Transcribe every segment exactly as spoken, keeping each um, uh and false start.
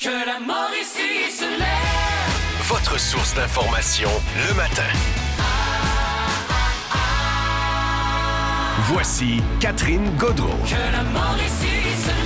Que la Mauricie se lève. Votre source d'information le matin. Voici Catherine Gaudreault. Que la Mauricie se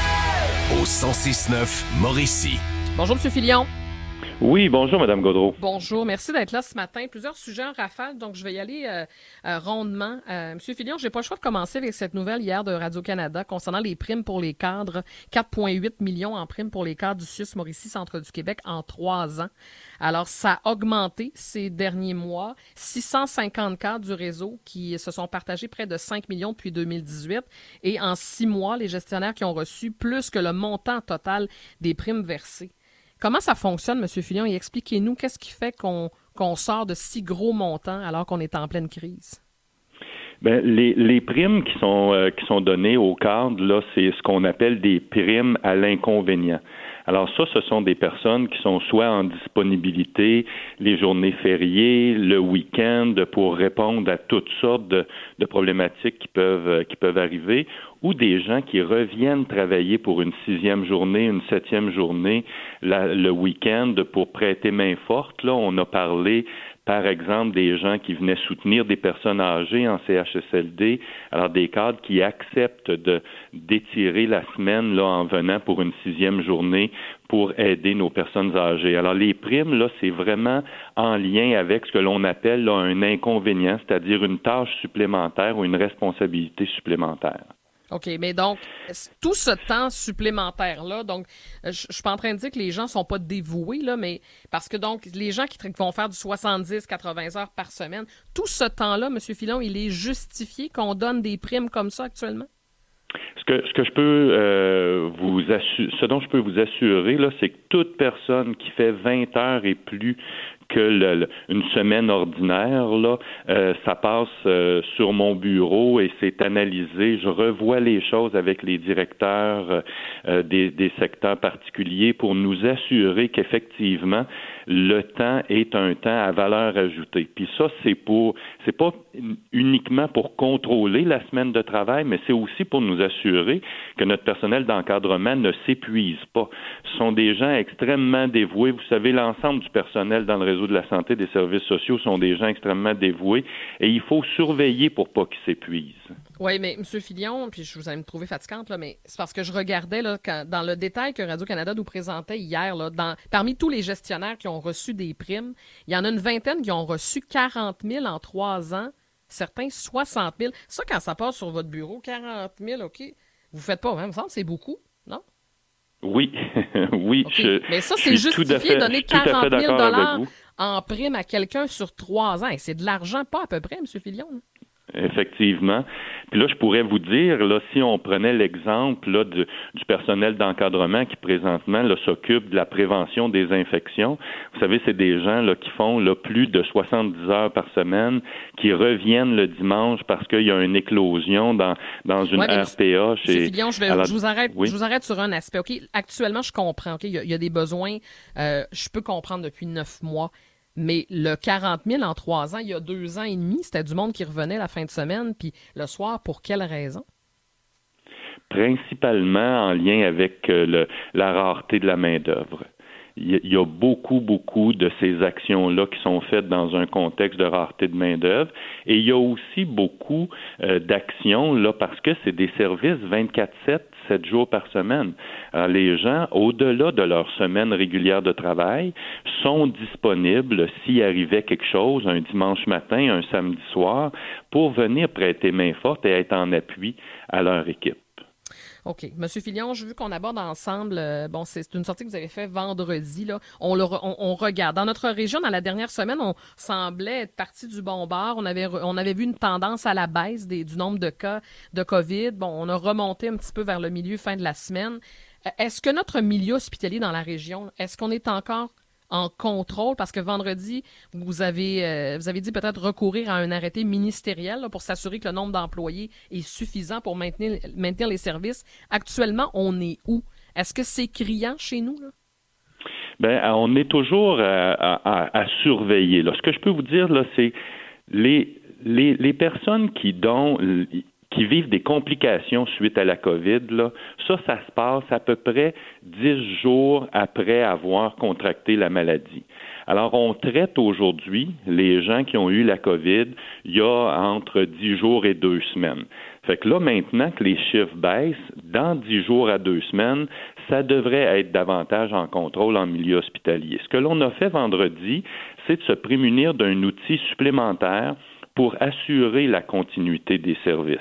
lève. Au cent six neuf Mauricie. Bonjour, M. Filion. Oui, bonjour, Mme Gaudreault. Bonjour, merci d'être là ce matin. Plusieurs sujets en rafale, donc je vais y aller euh, euh, rondement. Euh, M. Filion, j'ai pas le choix de commencer avec cette nouvelle hier de Radio-Canada concernant les primes pour les cadres. quatre virgule huit millions en primes pour les cadres du C I U S Mauricie, Centre du Québec, en trois ans. Alors, ça a augmenté ces derniers mois. six cent cinquante cadres du réseau qui se sont partagés près de cinq millions depuis deux mille dix-huit. Et en six mois, les gestionnaires qui ont reçu plus que le montant total des primes versées. Comment ça fonctionne, M. Filion? Et expliquez-nous qu'est-ce qui fait qu'on, qu'on sort de si gros montants alors qu'on est en pleine crise? Bien, les, les primes qui sont, euh, qui sont données aux cadres, là, c'est ce qu'on appelle des primes à l'inconvénient. Alors ça, ce sont des personnes qui sont soit en disponibilité les journées fériées, le week-end, pour répondre à toutes sortes de, de problématiques qui peuvent, qui peuvent arriver, ou des gens qui reviennent travailler pour une sixième journée, une septième journée, la, le week-end pour prêter main forte. Là, on a parlé par exemple, des gens qui venaient soutenir des personnes âgées en C H S L D, alors des cadres qui acceptent de d'étirer la semaine là en venant pour une sixième journée pour aider nos personnes âgées. Alors les primes, là, c'est vraiment en lien avec ce que l'on appelle là, un inconvénient, c'est-à-dire une tâche supplémentaire ou une responsabilité supplémentaire. OK, mais donc, tout ce temps supplémentaire-là, donc, je, je suis pas en train de dire que les gens sont pas dévoués, là, mais parce que donc, les gens qui, qui vont faire du soixante-dix à quatre-vingts heures par semaine, tout ce temps-là, M. Filion, il est justifié qu'on donne des primes comme ça actuellement? Ce que, ce que je peux euh, vous assurer, ce dont je peux vous assurer, là, c'est que toute personne qui fait vingt heures et plus que le, le, une semaine ordinaire, là, euh, ça passe euh, sur mon bureau et c'est analysé. Je revois les choses avec les directeurs euh, des, des secteurs particuliers pour nous assurer qu'effectivement, le temps est un temps à valeur ajoutée. Puis ça, c'est pour, c'est pas uniquement pour contrôler la semaine de travail, mais c'est aussi pour nous assurer que notre personnel d'encadrement ne s'épuise pas. Ce sont des gens extrêmement dévoués. Vous savez, l'ensemble du personnel dans le réseau de la santé et des services sociaux sont des gens extrêmement dévoués et il faut surveiller pour pas qu'ils s'épuisent. Oui, mais M. Filion, puis je vous allez me trouver fatigante, là, mais c'est parce que je regardais là, quand, dans le détail que Radio-Canada nous présentait hier, là, dans, parmi tous les gestionnaires qui ont reçu des primes, il y en a une vingtaine qui ont reçu quarante mille en trois ans, certains soixante mille. Ça, quand ça passe sur votre bureau, quarante mille, OK, vous faites pas, hein, il me semble, c'est beaucoup, non? Oui, oui. Okay. Je, mais ça, c'est justifié de donner quarante mille dollars en prime à quelqu'un sur trois ans. Et c'est de l'argent, pas à peu près, M. Filion. Là. Effectivement. Puis là, je pourrais vous dire, là, si on prenait l'exemple là, du, du personnel d'encadrement qui présentement là, s'occupe de la prévention des infections, vous savez, c'est des gens là, qui font là, plus de soixante-dix heures par semaine, qui reviennent le dimanche parce qu'il y a une éclosion dans, dans une ouais, R P A. Chez... M. Filion, je, vais, la... je, vous arrête, oui? je vous arrête sur un aspect. OK, actuellement, je comprends. OK, il y a, il y a des besoins. Euh, je peux comprendre depuis neuf mois. Mais le quarante mille en trois ans, il y a deux ans et demi, c'était du monde qui revenait la fin de semaine, puis le soir, pour quelle raison? Principalement en lien avec euh, le, la rareté de la main-d'œuvre. Il y a beaucoup, beaucoup de ces actions-là qui sont faites dans un contexte de rareté de main-d'œuvre. Et il y a aussi beaucoup euh, d'actions là parce que c'est des services vingt-quatre sept, sept jours par semaine. Alors, les gens, au-delà de leur semaine régulière de travail, sont disponibles s'il arrivait quelque chose un dimanche matin, un samedi soir, pour venir prêter main forte et être en appui à leur équipe. OK. Monsieur Filion, je veux qu'on aborde ensemble, euh, bon, c'est une sortie que vous avez faite vendredi, là. On, le, on, on regarde. Dans notre région, dans la dernière semaine, on semblait être parti du bon bord. On avait, on avait vu une tendance à la baisse des, du nombre de cas de COVID. Bon, on a remonté un petit peu vers le milieu, fin de la semaine. Est-ce que notre milieu hospitalier dans la région, est-ce qu'on est encore en contrôle? Parce que vendredi, vous avez, euh, vous avez dit peut-être recourir à un arrêté ministériel là, pour s'assurer que le nombre d'employés est suffisant pour maintenir, maintenir les services. Actuellement, on est où? Est-ce que c'est criant chez nous, là? Bien, on est toujours à, à, à surveiller. Là. Ce que je peux vous dire, là, c'est les, les, les personnes qui dont qui vivent des complications suite à la COVID, là, ça, ça se passe à peu près dix jours après avoir contracté la maladie. Alors, on traite aujourd'hui les gens qui ont eu la COVID il y a entre dix jours et deux semaines. Fait que là, maintenant que les chiffres baissent, dans dix jours à deux semaines, ça devrait être davantage en contrôle en milieu hospitalier. Ce que l'on a fait vendredi, c'est de se prémunir d'un outil supplémentaire pour assurer la continuité des services.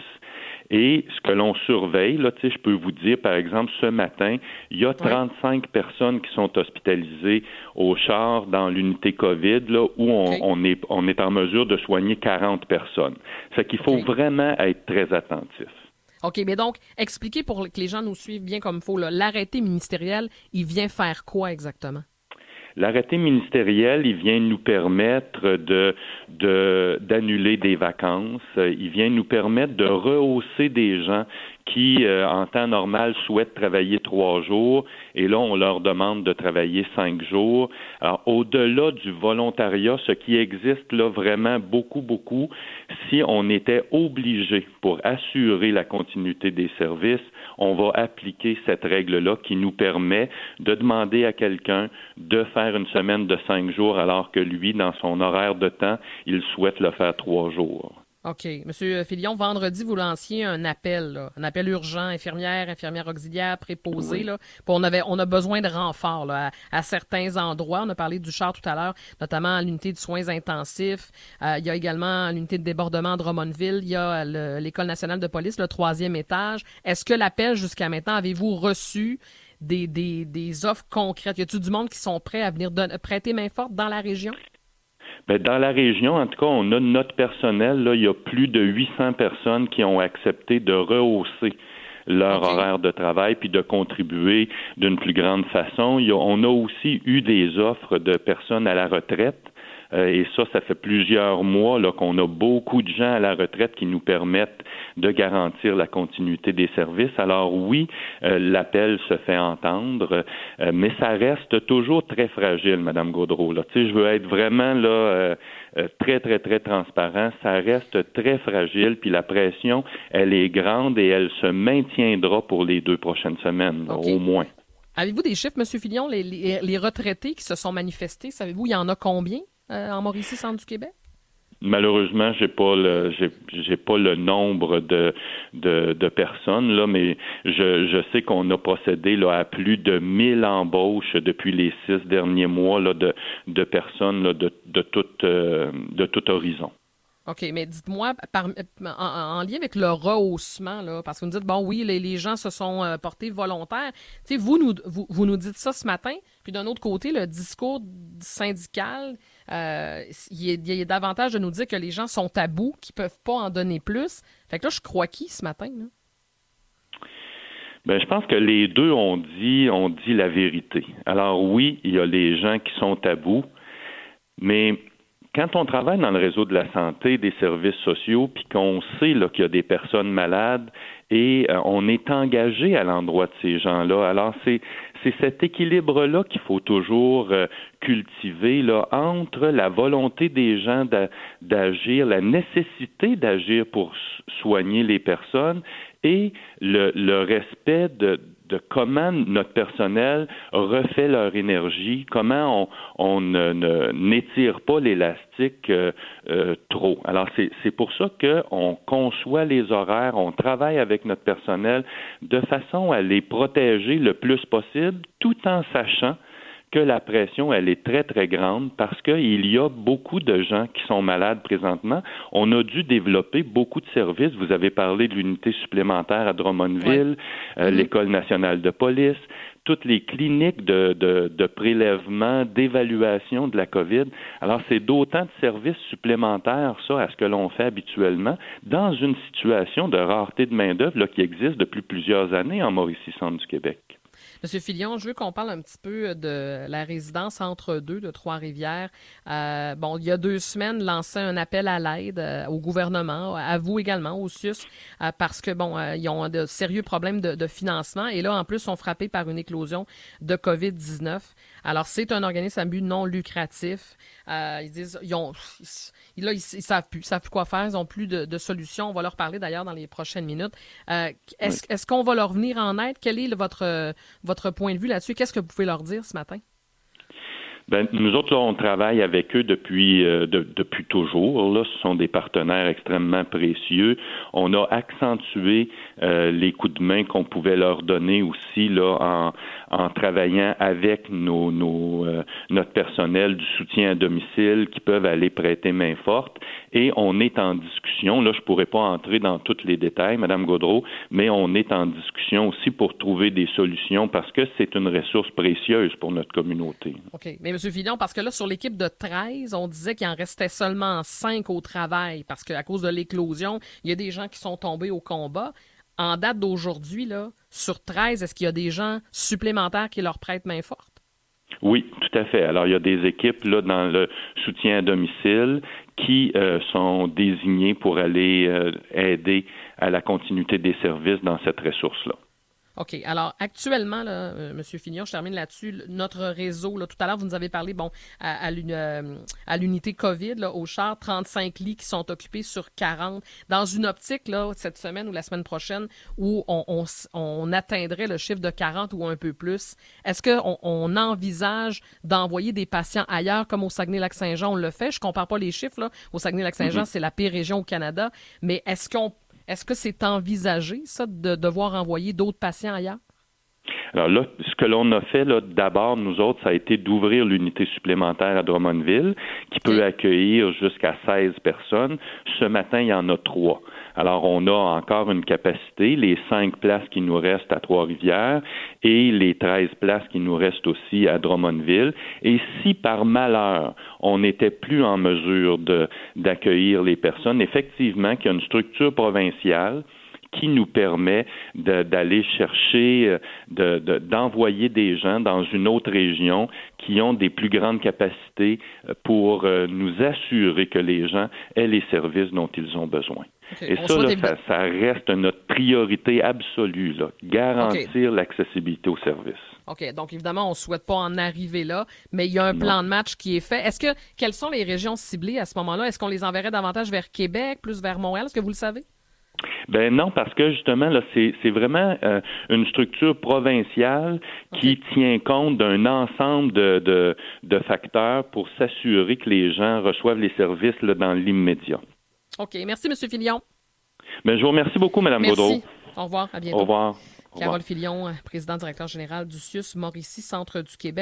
Et ce que l'on surveille, là, tu sais, je peux vous dire, par exemple, ce matin, il y a trente-cinq personnes qui sont hospitalisées au char dans l'unité COVID, là, où on, okay. on, est, on est en mesure de soigner quarante personnes. Fait qu'il faut okay. vraiment être très attentif. OK, mais donc, expliquez pour que les gens nous suivent bien comme il faut, là, l'arrêté ministériel, il vient faire quoi exactement? L'arrêté ministériel, il vient nous permettre de, de, d'annuler des vacances. Il vient nous permettre de rehausser des gens qui, euh, en temps normal, souhaitent travailler trois jours, et là, on leur demande de travailler cinq jours. Alors, au-delà du volontariat, ce qui existe là vraiment beaucoup, beaucoup, si on était obligé pour assurer la continuité des services, on va appliquer cette règle-là qui nous permet de demander à quelqu'un de faire une semaine de cinq jours, alors que lui, dans son horaire de temps, il souhaite le faire trois jours. OK. Monsieur Filion, vendredi, vous lanciez un appel, là, un appel urgent, infirmières, infirmières auxiliaires, préposées. Oui. Là. Puis on avait, on a besoin de renforts là, à, à certains endroits. On a parlé du char tout à l'heure, notamment à l'unité de soins intensifs. Euh, il y a également l'unité de débordement de Drummondville. Il y a le, l'École nationale de police, le troisième étage. Est-ce que l'appel, jusqu'à maintenant, avez-vous reçu des, des, des offres concrètes? Y a-t-il du monde qui sont prêts à venir don- prêter main forte dans la région? Bien, dans la région, en tout cas, on a notre personnel. Là, il y a plus de huit cents personnes qui ont accepté de rehausser leur okay. horaire de travail puis de contribuer d'une plus grande façon. Il y a, on a aussi eu des offres de personnes à la retraite. Euh, et ça, ça fait plusieurs mois là, qu'on a beaucoup de gens à la retraite qui nous permettent de garantir la continuité des services. Alors oui, euh, l'appel se fait entendre, euh, mais ça reste toujours très fragile, Madame Gaudreau. Là. Tu sais, je veux être vraiment là euh, euh, très, très, très transparent. Ça reste très fragile, puis la pression, elle est grande et elle se maintiendra pour les deux prochaines semaines, okay. là, au moins. Avez-vous des chiffres, M. Filion, les, les, les retraités qui se sont manifestés, savez-vous, il y en a combien? Euh, en Mauricie, centre du Québec? Malheureusement, j'ai pas le j'ai, j'ai pas le nombre de, de de personnes là, mais je je sais qu'on a procédé là à plus de mille embauches depuis les six derniers mois là de de personnes là, de de tout euh, de tout horizon. OK, mais dites-moi, par, en, en lien avec le rehaussement, là, parce que vous nous dites, bon, oui, les, les gens se sont euh, portés volontaires. Tu sais, vous nous, vous, vous nous dites ça ce matin, puis d'un autre côté, le discours syndical, euh, il y, y a davantage de nous dire que les gens sont à bout, qu'ils peuvent pas en donner plus. Fait que là, je crois qui ce matin, là? Ben, je pense que les deux ont dit, ont dit la vérité. Alors oui, il y a les gens qui sont à bout, mais quand on travaille dans le réseau de la santé, des services sociaux, puis qu'on sait là, qu'il y a des personnes malades et euh, on est engagé à l'endroit de ces gens-là, alors c'est c'est cet équilibre-là qu'il faut toujours euh, cultiver là, entre la volonté des gens d'a, d'agir, la nécessité d'agir pour soigner les personnes et le, le respect de de comment notre personnel refait leur énergie, comment on, on ne, ne, n'étire pas l'élastique euh, euh, trop. Alors, c'est, c'est pour ça qu'on conçoit les horaires, on travaille avec notre personnel de façon à les protéger le plus possible, tout en sachant que la pression, elle est très, très grande parce qu'il y a beaucoup de gens qui sont malades présentement. On a dû développer beaucoup de services. Vous avez parlé de l'unité supplémentaire à Drummondville, ouais. euh, mm-hmm. l'École nationale de police, toutes les cliniques de, de, de prélèvement, d'évaluation de la COVID. Alors, c'est d'autant de services supplémentaires, ça, à ce que l'on fait habituellement, dans une situation de rareté de main-d'œuvre là, qui existe depuis plusieurs années en Mauricie, centre du Québec. Monsieur Filion, je veux qu'on parle un petit peu de la résidence entre deux de Trois-Rivières. Euh, bon, il y a deux semaines, lancé un appel à l'aide euh, au gouvernement, à vous également, au C I U S, euh, parce que bon, euh, ils ont de sérieux problèmes de, de financement et là, en plus, sont frappés par une éclosion de covid dix-neuf. Alors, c'est un organisme à but non lucratif. Euh, ils disent, ils ont, ils, là, ils, ils savent plus, ils savent plus quoi faire, ils ont plus de, de solutions. On va leur parler d'ailleurs dans les prochaines minutes. Euh, est-ce, oui. est-ce qu'on va leur venir en aide? Quel est le, votre votre point de vue là-dessus? Qu'est-ce que vous pouvez leur dire ce matin? Ben, nous autres, là, on travaille avec eux depuis euh, de, depuis toujours. Là, ce sont des partenaires extrêmement précieux. On a accentué euh, les coups de main qu'on pouvait leur donner aussi là en, en travaillant avec nos, nos euh, notre personnel du soutien à domicile qui peuvent aller prêter main forte. Et on est en discussion. Là, je pourrais pas entrer dans tous les détails, Madame Gaudreault, mais on est en discussion aussi pour trouver des solutions parce que c'est une ressource précieuse pour notre communauté. OK. Mais M. Fillon, parce que là, sur l'équipe de treize, on disait qu'il en restait seulement cinq au travail parce qu'à cause de l'éclosion, il y a des gens qui sont tombés au combat. En date d'aujourd'hui, là, sur treize, est-ce qu'il y a des gens supplémentaires qui leur prêtent main forte? Oui, tout à fait. Alors, il y a des équipes là dans le soutien à domicile qui euh, sont désignées pour aller euh, aider à la continuité des services dans cette ressource-là. OK. Alors, actuellement, là, euh, M. Fillon, je termine là-dessus, notre réseau, là, tout à l'heure, vous nous avez parlé, bon, à, à, l'uni, euh, à l'unité COVID, là, au char, trente-cinq lits qui sont occupés sur quarante, dans une optique, là, cette semaine ou la semaine prochaine, où on, on, on atteindrait le chiffre de quarante ou un peu plus. Est-ce qu'on on envisage d'envoyer des patients ailleurs, comme au Saguenay-Lac-Saint-Jean, on le fait? Je compare pas les chiffres, là. Au Saguenay-Lac-Saint-Jean, mm-hmm. c'est la pire région au Canada. Mais est-ce qu'on Est-ce que c'est envisagé, ça, de devoir envoyer d'autres patients ailleurs? Alors là, ce que l'on a fait, là, d'abord, nous autres, ça a été d'ouvrir l'unité supplémentaire à Drummondville, qui peut okay. accueillir jusqu'à seize personnes. Ce matin, il y en a trois. Alors, on a encore une capacité, les cinq places qui nous restent à Trois-Rivières et les treize places qui nous restent aussi à Drummondville. Et si, par malheur, on n'était plus en mesure de, d'accueillir les personnes, effectivement, qu'il y a une structure provinciale qui nous permet de, d'aller chercher, de, de, d'envoyer des gens dans une autre région qui ont des plus grandes capacités pour euh, nous assurer que les gens aient les services dont ils ont besoin. Okay. Et on ça, là, ça, ça reste notre priorité absolue, là, garantir okay. l'accessibilité aux services. OK. Donc, évidemment, on ne souhaite pas en arriver là, mais il y a un non. plan de match qui est fait. Est-ce que, quelles sont les régions ciblées à ce moment-là? Est-ce qu'on les enverrait davantage vers Québec, plus vers Montréal? Est-ce que vous le savez? Ben non, parce que justement, là, c'est, c'est vraiment euh, une structure provinciale qui okay. tient compte d'un ensemble de, de, de facteurs pour s'assurer que les gens reçoivent les services là, dans l'immédiat. OK. Merci, M. Filion. Ben, je vous remercie beaucoup, Mme Gaudreault. Merci. Au revoir. À bientôt. Au revoir. Carole Filion, président directeur général du C I U S Mauricie, Centre du Québec.